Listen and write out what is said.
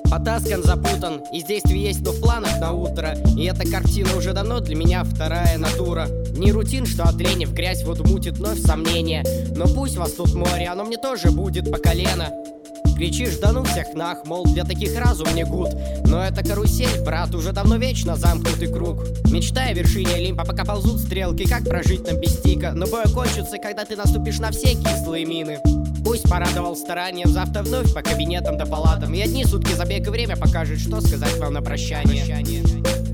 Потаскан, запутан, из действий есть, но в планах на утро. И эта картина уже давно для меня вторая натура. Не рутин, что от лени в грязь воду мутит вновь сомнения. Но пусть вас тут море, оно мне тоже будет по колено. Кричишь, да ну всех нах, мол, для таких разум не гуд. Но это карусель, брат, уже давно вечно замкнутый круг. Мечтая о вершине Олимпа, пока ползут стрелки, как прожить нам без тика. Но бой кончится, когда ты наступишь на все кислые мины. Пусть порадовал старанием, завтра вновь по кабинетам да палатам. И одни сутки забег и время покажет, что сказать вам на прощание.